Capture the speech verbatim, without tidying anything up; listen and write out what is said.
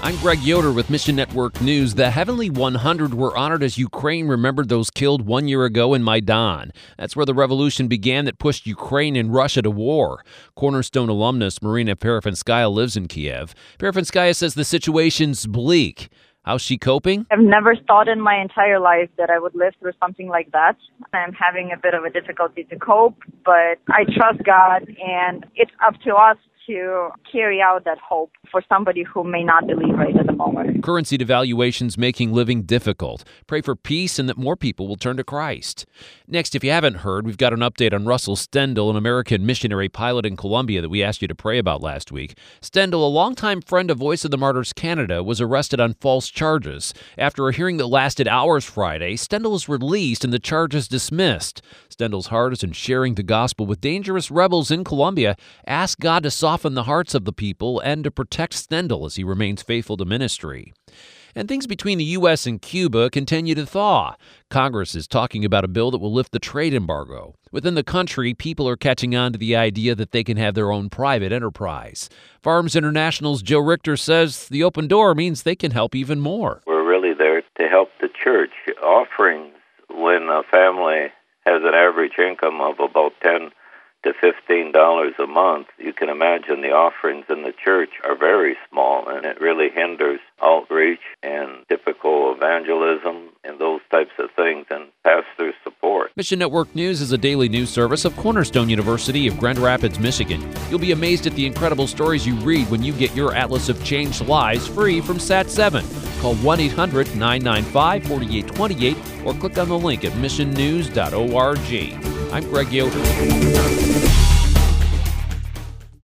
I'm Greg Yoder with Mission Network News. The Heavenly one hundred were honored as Ukraine remembered those killed one year ago in Maidan. That's where the revolution began that pushed Ukraine and Russia to war. Cornerstone alumnus Marina Parafanskaya lives in Kiev. Parafanskaya says the situation's bleak. How's she coping? I've never thought in my entire life that I would live through something like that. I'm having a bit of a difficulty to cope, but I trust God, and it's up to us to carry out that hope for somebody who may not believe right at the moment. Currency devaluation's making living difficult. Pray for peace and that more people will turn to Christ. Next, if you haven't heard, we've got an update on Russell Stendal, an American missionary pilot in Colombia that we asked you to pray about last week. Stendal, a longtime friend of Voice of the Martyrs Canada, was arrested on false charges. After a hearing that lasted hours Friday, Stendal was released and the charges dismissed. Stendal's heart is in sharing the gospel with dangerous rebels in Colombia. Ask God to soften the hearts of the people and to protect Stendal as he remains faithful to ministry. And things between the U S and Cuba continue to thaw. Congress is talking about a bill that will lift the trade embargo. Within the country, people are catching on to the idea that they can have their own private enterprise. Farms International's Joe Richter says the open door means they can help even more. We're really there to help the church. Offerings, when a family has an average income of about ten to fifteen dollars a month, you can imagine the offerings in the church are very small, and it really hinders outreach and typical evangelism and those types of things, and pastors' support. Mission Network News is a daily news service of Cornerstone University of Grand Rapids, Michigan. You'll be amazed at the incredible stories you read when you get your Atlas of Changed Lives free from Sat seven. Call one eight hundred nine nine five four eight two eight or click on the link at mission news dot org. I'm Greg Yoder.